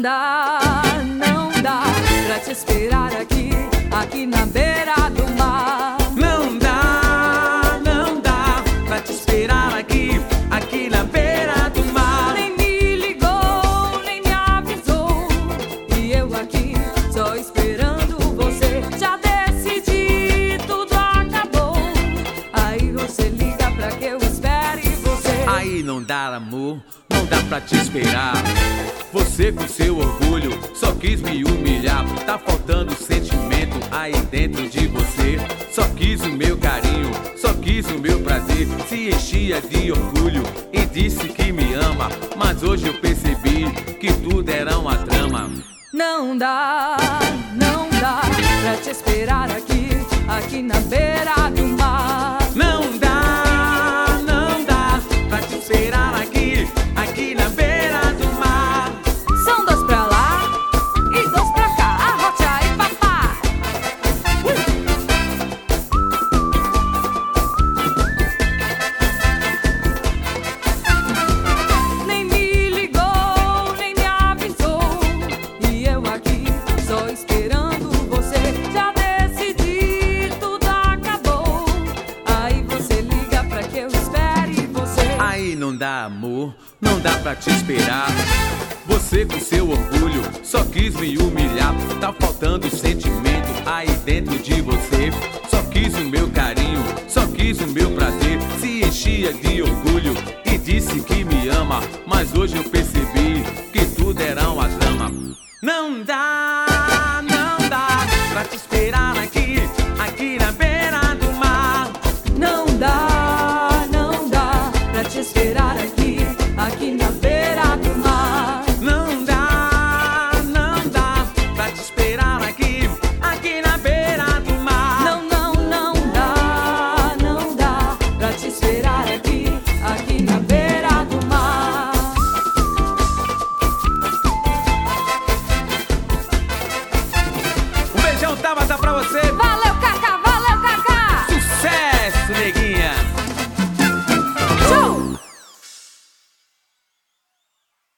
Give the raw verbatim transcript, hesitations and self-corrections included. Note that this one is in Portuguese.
dá, não dá pra te esperar aqui, aqui na beira do mar. Não dá, não dá pra te esperar aqui, aqui na beira do mar. Nem me ligou, nem me avisou, e eu aqui só esperando você. Já decidi, tudo acabou, aí você liga pra que eu espere você. Aí não dá, amor, não dá pra te esperar. Você com seu orgulho só quis me humilhar. Tá faltando sentimento aí dentro de você. Só quis o meu carinho, só quis o meu prazer. Se enchia de orgulho e disse que me ama, mas hoje eu percebi que tudo era uma trama. Não dá, não dá pra te esperar aqui, aqui na beira do mar. Não dá, não dá pra te esperar aqui, aqui na beira do mar. São dois pra lá e dois pra cá, arrote aí, papai. uh! Nem me ligou, nem me avisou, e eu aqui só esperando você. Já decidi, tudo acabou, aí você liga pra que eu espere você. Aí não dá, amor, não dá pra te esperar. Você com seu orgulho só quis me humilhar. Tá faltando sentimento aí dentro de você. Só quis o meu carinho, só quis o meu prazer. Se enchia de orgulho e disse que me ama, mas hoje eu percebi que tudo era uma trama. Não dá, não dá pra te esperar aqui, aqui na beira do mar. Não dá, não dá pra te esperar